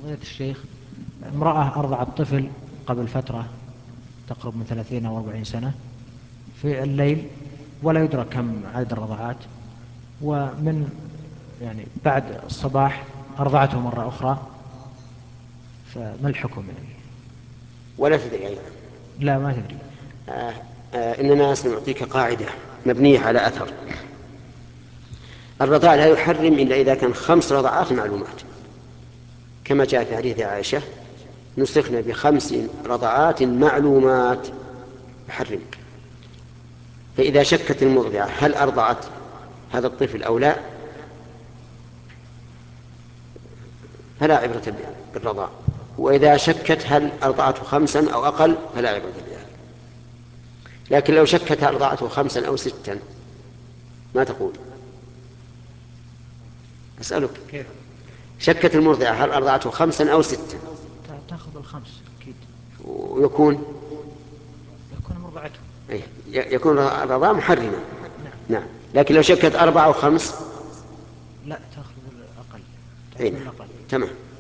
فضيلة الشيخ، امرأة أرضعت طفل قبل فترة تقرب من 30 أو 40 سنة في الليل، ولا يدرك كم عدد الرضعات، ومن يعني بعد الصباح أرضعته مرة أخرى، فما الحكم يعني؟ ولا تدري أيضا. لا ما تدري. آه إننا سنعطيك قاعدة مبنية على أثر. الرضاع لا يحرم إلا إذا كان 5 رضعات معلومات، كما جاء في حديث عائشة: نسخنا ب5 رضعات معلومات، يحرم. فإذا شكت المرضعة هل أرضعت هذا الطفل أو لا، فلا عبرة بالرضاع. وإذا شكت هل أرضعته 5 أو أقل فلا عبرة بذلك. لكن لو شكت هل أرضعته 5 أو 6 ما تقول؟ أسألك، كيف؟ شكت المرضعة هل أرضعته 5 أو 6، تأخذ الخمس أكيد. ويكون يكون مرضعته. يكون الرضاع محرما. نعم. نعم. لكن لو شكت 4 أو 5، لا تأخذ الأقل، أي تأخذ نعم، الأقل. تمام.